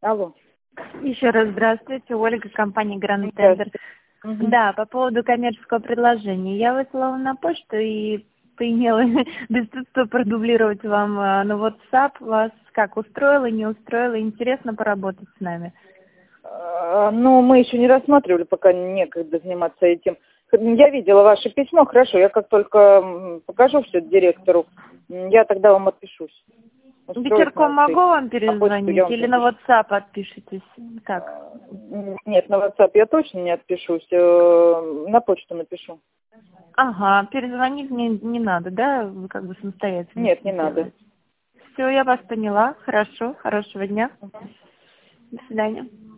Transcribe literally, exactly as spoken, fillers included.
Алло. Еще раз здравствуйте, Ольга, компания Grand Tender. Здравствуйте. Мгм. Да, по поводу коммерческого предложения. Я выслала на почту и поимела бесстыдство продублировать вам а, на WhatsApp. Вас как, устроило, не устроило? Интересно поработать с нами? А, Ну, мы еще не рассматривали, пока некогда заниматься этим. Я видела ваше письмо, хорошо, я как только м, покажу все директору, м, я тогда вам отпишусь. Устроить Вечерком на могу этой- вам на почту я перезвонить вам или на напишу. WhatsApp отпишитесь? Как? А, Нет, на WhatsApp я точно не отпишусь, э, на почту напишу. Ага, перезвонить мне не надо, да? Вы как бы самостоятельно Нет, всё не надо. делаете. Все, я вас поняла. Хорошо, хорошего дня. До свидания.